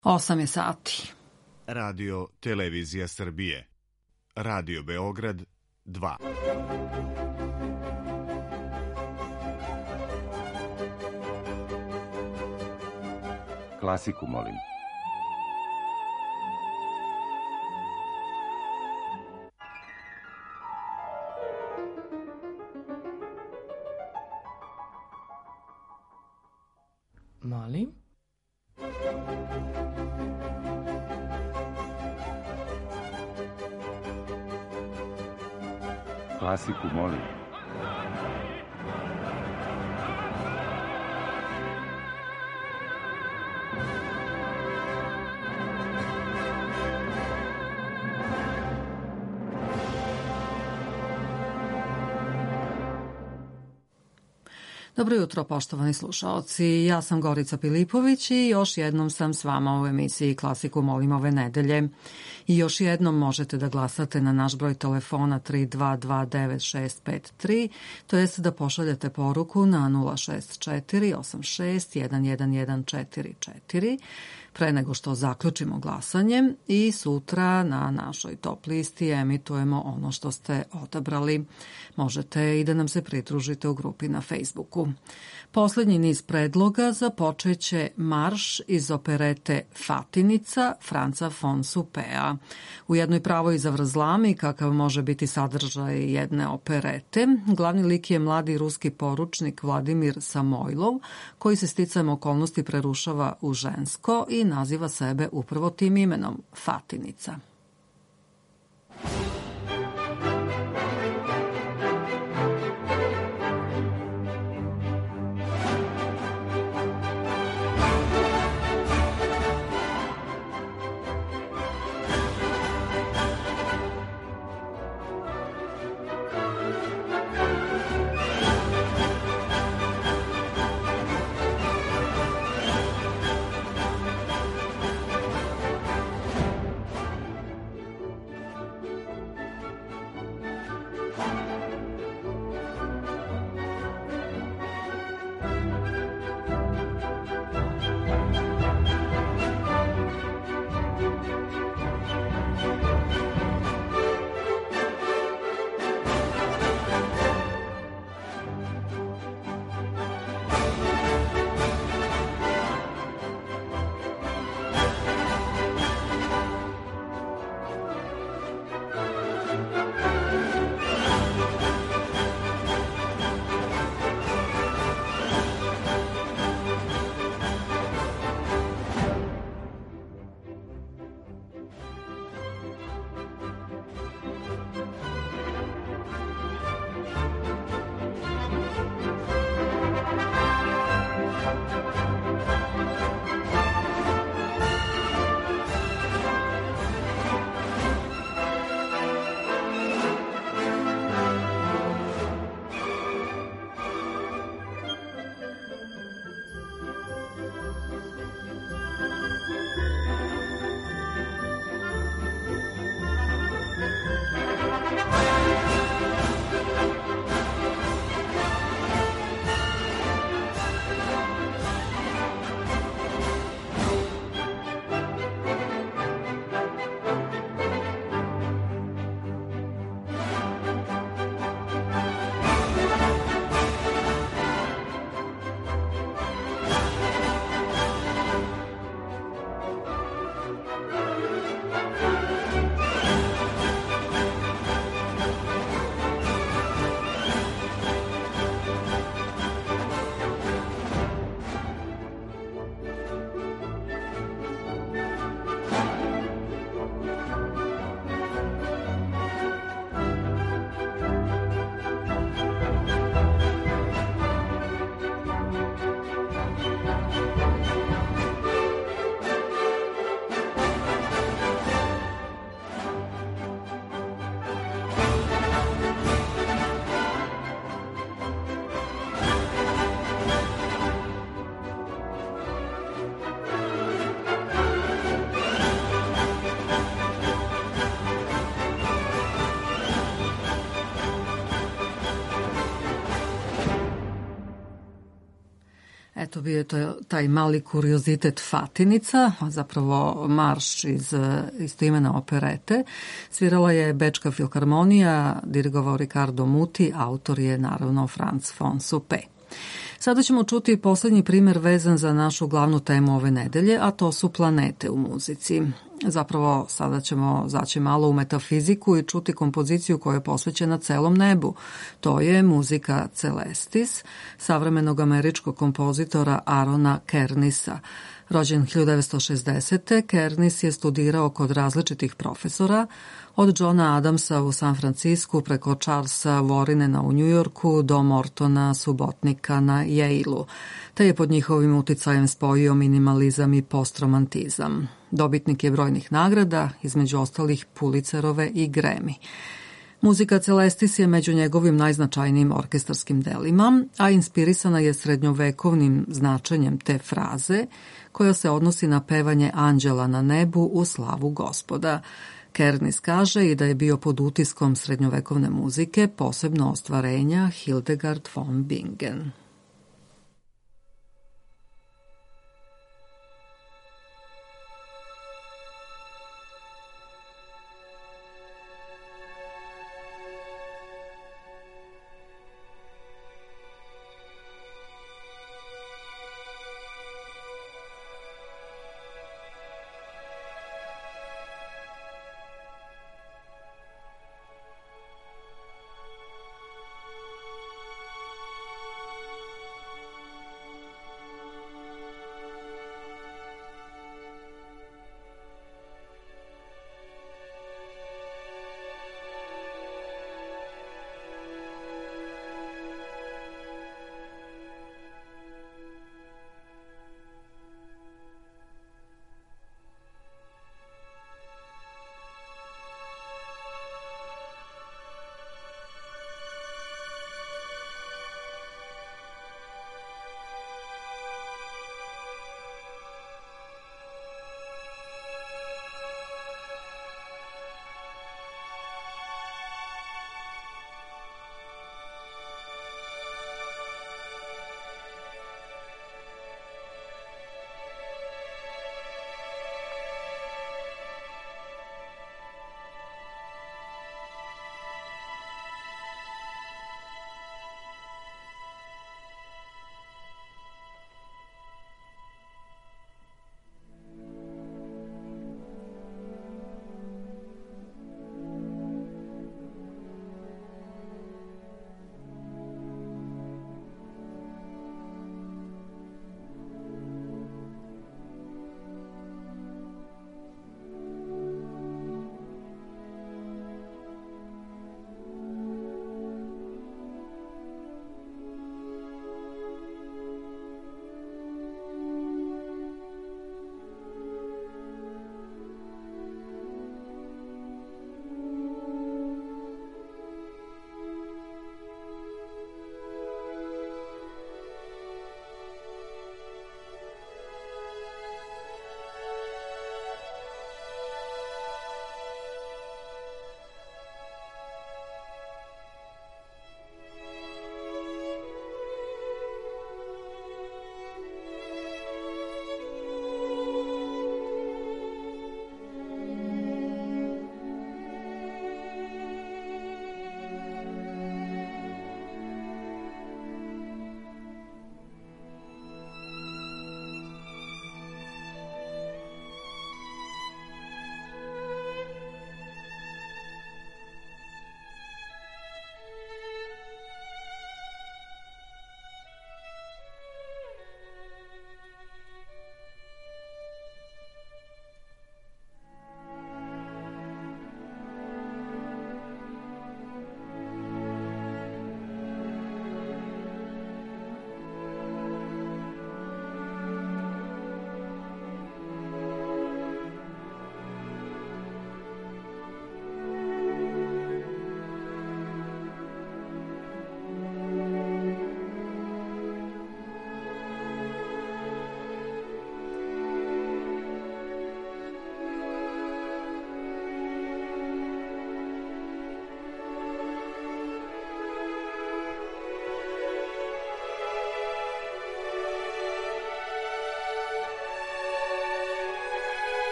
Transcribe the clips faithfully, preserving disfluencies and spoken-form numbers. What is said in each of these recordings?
Osam je sati. Radio Televizija Srbije. Radio Beograd dva. Klasiku molim. Molim. Klasiku molim. Dobro jutro, poštovani slušaoci. Ja sam Gorica Pilipović i još jednom sam s vama u emisiji Klasiku molim ove nedelje. I još jednom možete da glasate na naš broj telefona tri dva dva devet šest pet tri, to jest da pošaljete poruku na nula šest četiri osam šest jedan jedan jedan četiri četiri pre nego što zaključimo glasanjem i sutra na našoj top listi emitujemo ono što ste odabrali. Možete i da nam se pridružite u grupi na Facebooku. Poslednji niz predloga započeće marš iz operete Fatinica Franca von Suppea. U jednoj pravoj zavrzlami, kakav može biti sadržaj jedne operete, glavni lik je mladi ruski poručnik Vladimir Samojlov, koji se sticajem okolnosti prerušava u žensko i naziva sebe upravo tim imenom Fatinica. eto bio je to taj mali kuriozitet Fatinica, a zapravo marš iz istoimene operete. Svirala je Bečka filharmonija, dirigovao Ricardo Muti, autor je naravno Franz von Suppé. Sada ćemo čuti poslednji primer vezan za našu glavnu temu ove nedelje, a to su planete u muzici. Zapravo, sada ćemo zaći malo u metafiziku i čuti kompoziciju koja je posvećena celom nebu. To je muzika Celestis, savremenog američkog kompozitora Arona Kernisa. Rođen hiljadu devetsto šezdesete. Kernis je studirao kod različitih profesora, od Johna Adamsa u San Francisku preko Charlesa Warrenena u Njujorku do Mortona Subotnika na Yale-u, te je pod njihovim uticajem spojio minimalizam i postromantizam. Dobitnik je brojnih nagrada, između ostalih Pulitzerove i Grammy. Muzika Celestis je među njegovim najznačajnijim orkestarskim delima, a inspirisana je srednjovekovnim značenjem te fraze, koja se odnosi na pevanje anđela na nebu u slavu Gospoda. Kernis kaže i da je bio pod utiskom srednjovekovne muzike, posebno ostvarenja Hildegard von Bingen.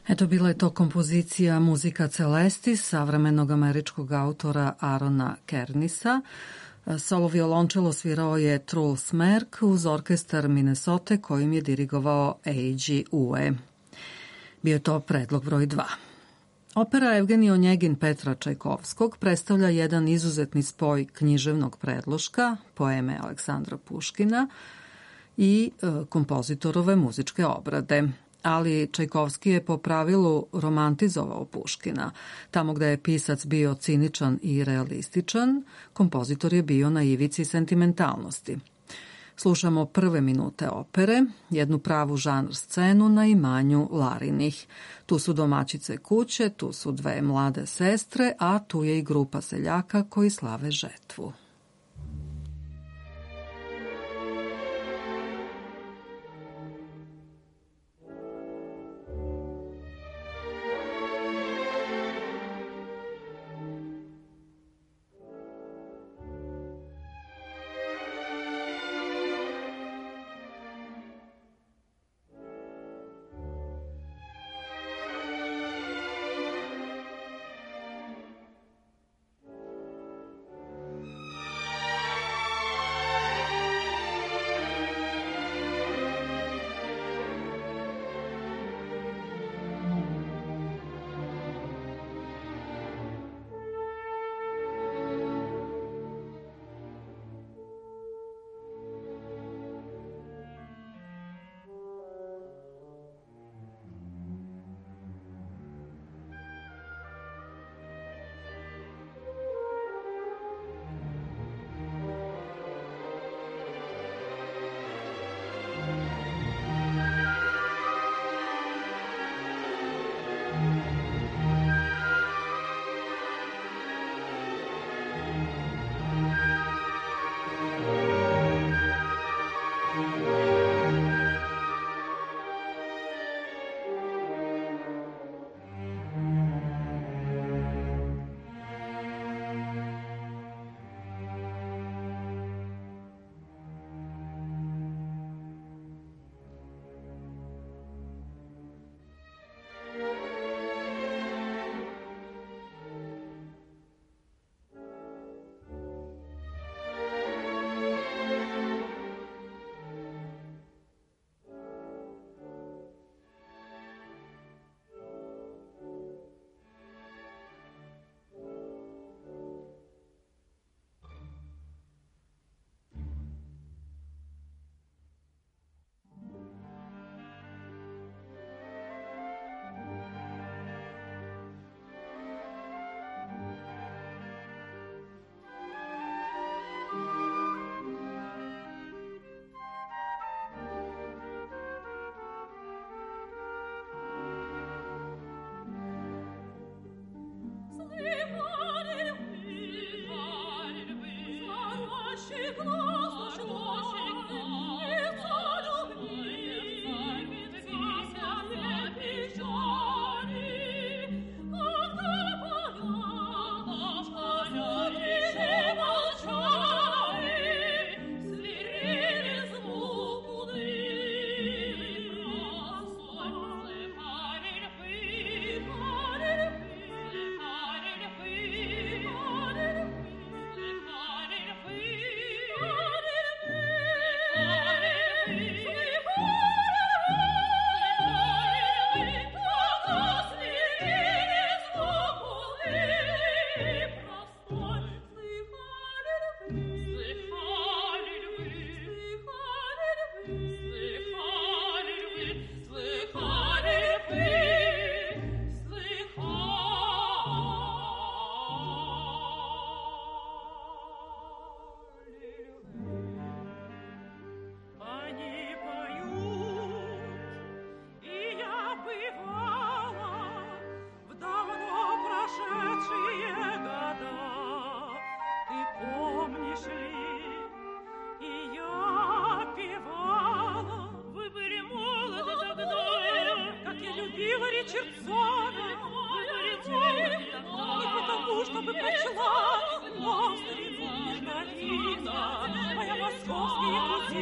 Eto, bila je to kompozicija Muzika Celestis, savremenog američkog autora Arona Kernisa. Solo violončelo svirao je Truls Merk uz orkestar Minnesota kojim je dirigovao Eiji Ue. Bio je to predlog broj dva. Opera Evgenij Onjegin Petra Čajkovskog predstavlja jedan izuzetni spoj književnog predloška, poeme Aleksandra Puškina i e, kompozitorove muzičke obrade. Ali Čajkovski je po pravilu romantizovao Puškina. Tamo gde je pisac bio ciničan i realističan, kompozitor je bio na ivici sentimentalnosti. Slušamo prve minute opere, jednu pravu žanr scenu na imanju Larinih. Tu su domaćice kuće, tu su dve mlade sestre, a tu je i grupa seljaka koji slave žetvu.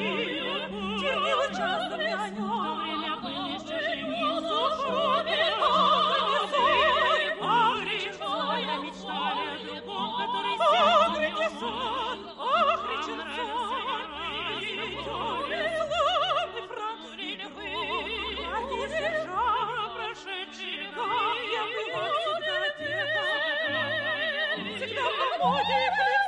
Чернила часто в нем, время были счастливы, сушеные.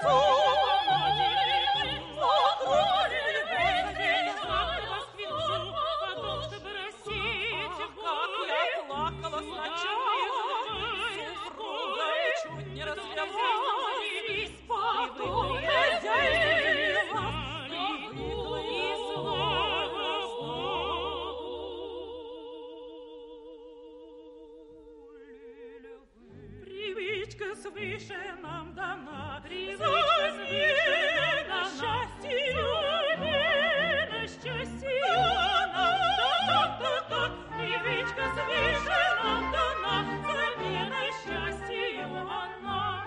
Свыше нам дана, привычка свыше нам счастье, на счастье нам дана, привычка свыше нам дана, замена счастью она.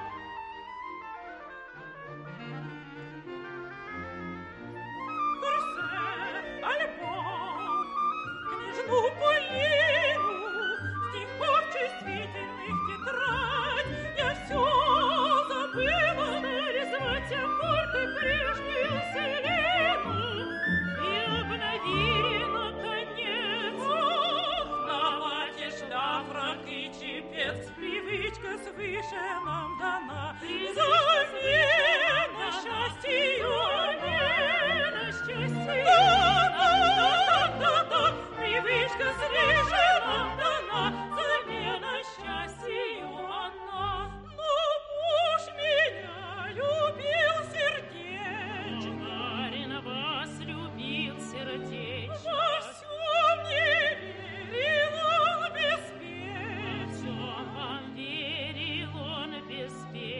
Корсет, альбом, книжну Полину, стихов чувствительных тетрадь, я все забыла нарисовать аккорды прежнюю Селену и обновили, наконец, ох, на платье, шляфрак и чепец. Привычка свыше нам дана, замена счастью, замена счастью. Да-да-да-да-да, привычка свыше нам дана, замена счастью она. Но муж меня любил сердечно, барин вас любил сердечно, во всем не верил он беспечно, вам верил он беспечно.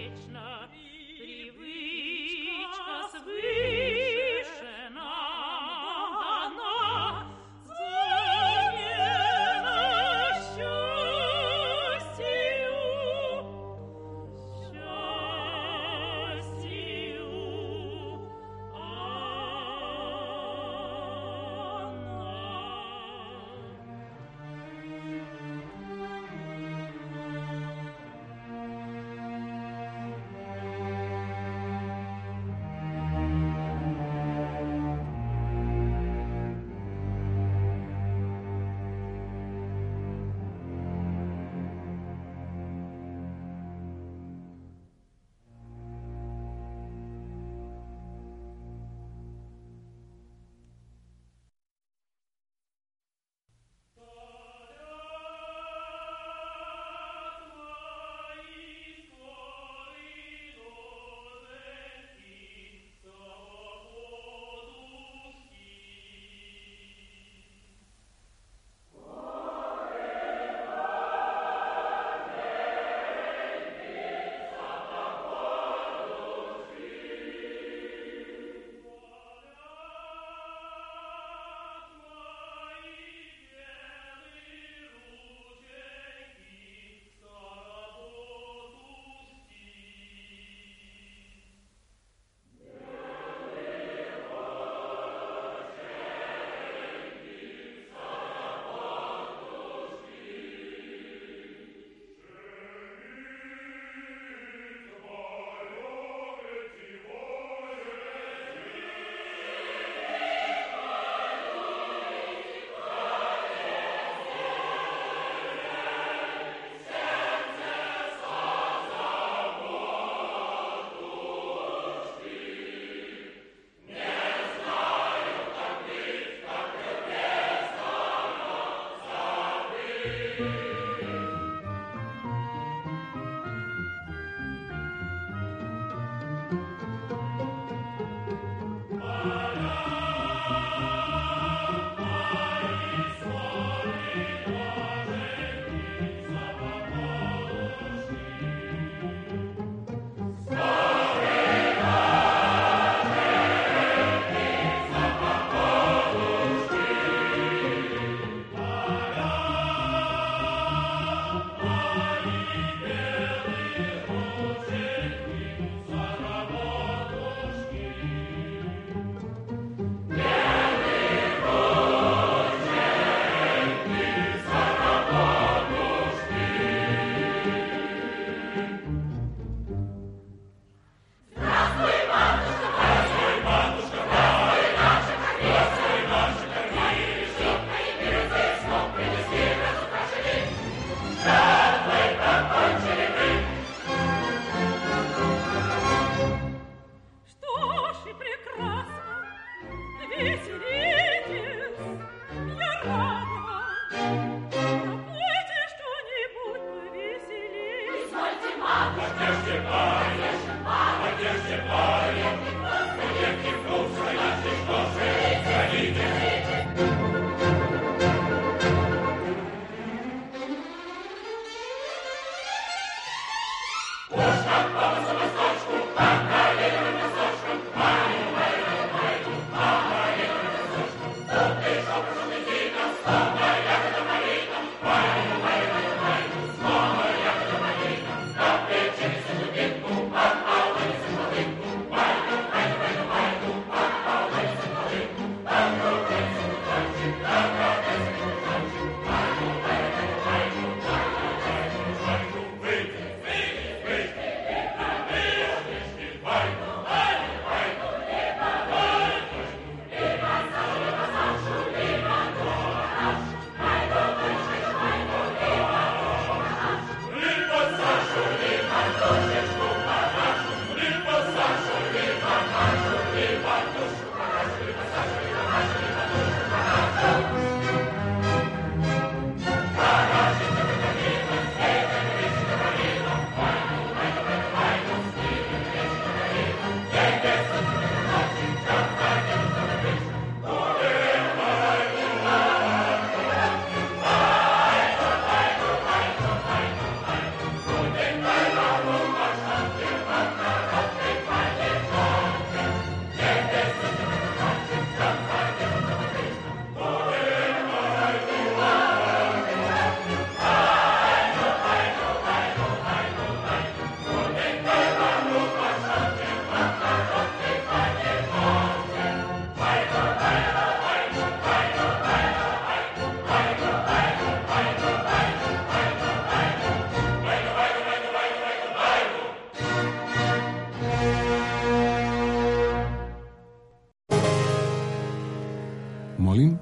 Molim?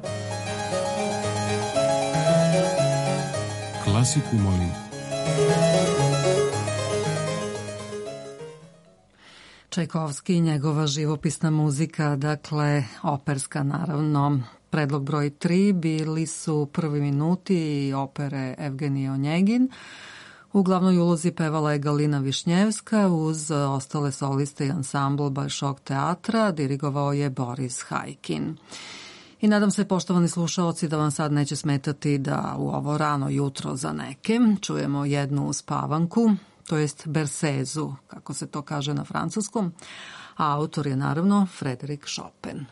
Klasiku molim. Čajkovski i njegova živopisna muzika, dakle operska naravno. Predlog broj tri bili su Prvi minuti opere Evgenije Onjegin. U glavnoj ulozi pevala je Galina Višnjevska uz ostale soliste i ansambl Bolšoj teatra, dirigovao je Boris Hajkin. I nadam se, poštovani slušaoci, da vam sad neće smetati da u ovo rano jutro za neke čujemo jednu uspavanku, to jest bersezu, kako se to kaže na francuskom, a autor je naravno Frédéric Chopin.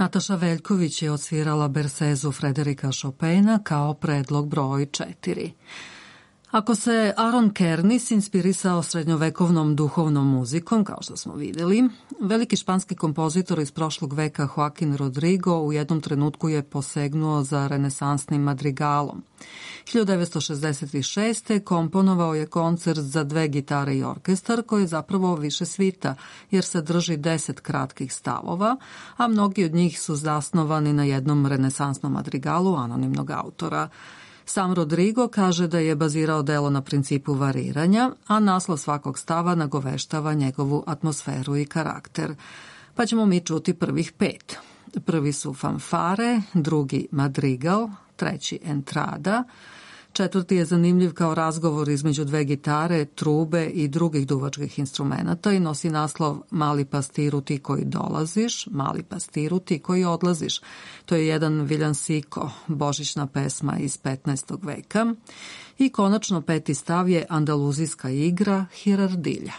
Nataša Veljković je odsvirala Bercezu Frederika Chopina kao predlog broj četiri. Ako se Aaron Kernis inspirisao srednjovekovnom duhovnom muzikom, kao što smo videli, veliki španski kompozitor iz prošlog veka Joaquin Rodrigo u jednom trenutku je posegnuo za renesansnim madrigalom. hiljadu devetsto šezdeset šeste. komponovao je koncert za dve gitare i orkestar koji je zapravo više svita, jer sadrži deset kratkih stavova, a mnogi od njih su zasnovani na jednom renesansnom madrigalu anonimnog autora. Sam Rodrigo kaže da je bazirao delo na principu variranja, a naslov svakog stava nagoveštava njegovu atmosferu i karakter. Pa ćemo mi čuti prvih pet. Prvi su fanfare, drugi madrigal, treći entrada, četvrti je zanimljiv kao razgovor između dve gitare, trube i drugih duvačkih instrumenata i nosi naslov Mali pastiru ti koji dolaziš, Mali pastiru ti koji odlaziš. To je jedan villancico, božićna pesma iz petnaestog veka. I konačno peti stav je andaluzijska igra Hirardilja.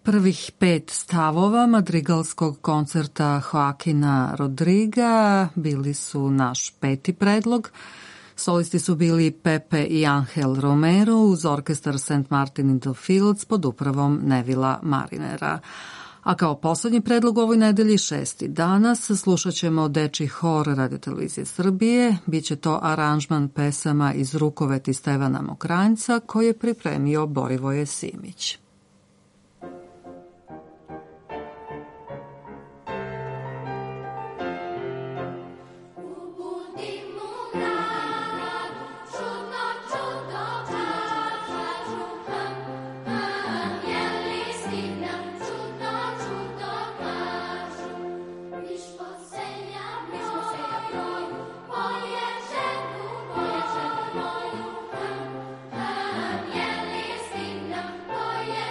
Prvih pet stavova madrigalskog koncerta Joaquina Rodriga bili su naš peti predlog. Solisti su bili Pepe i Angel Romero uz orkestar Saint Martin in the Fields pod upravom Nevila Marinera. A kao poslednji predlog u ovoj nedelji, šesti danas, slušat ćemo dečji hor Radio Televizije Srbije. Biće to aranžman pesama iz Rukoveti Stevana Mokranjca koji je pripremio Borivoje Simić. Oh, yeah.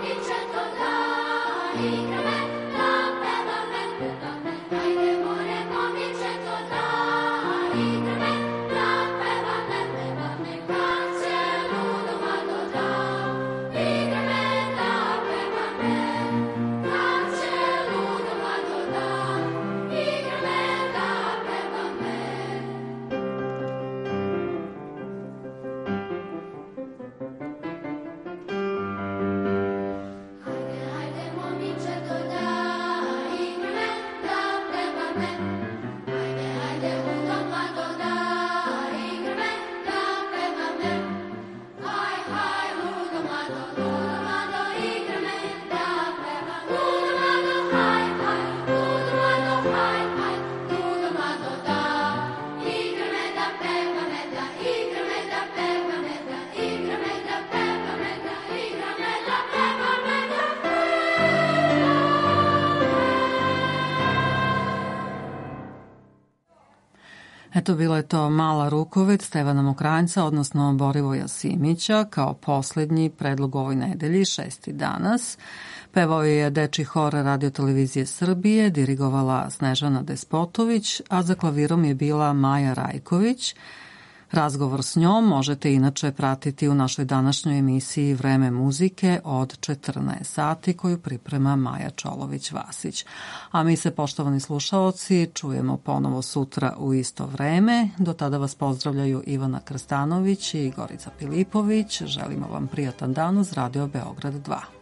Eto, bilo je to Mala rukovet Stevana Mokranjca, odnosno Borivoja Simića, kao poslednji predlog ovoj nedelji, šesti danas. Pevao je Dečiji hor Radio televizije Srbije, dirigovala Snežana Despotović, a za klavirom je bila Maja Rajković. Razgovor s njom možete inače pratiti u našoj današnjoj emisiji Vreme muzike od četrnaest sati koju priprema Maja Čolović-Vasić. A mi se, poštovani slušaoci, čujemo ponovo sutra u isto vreme. Do tada vas pozdravljaju Ivana Krstanović i Gorica Pilipović. Želimo vam prijatan dan uz Radio Beograd dva.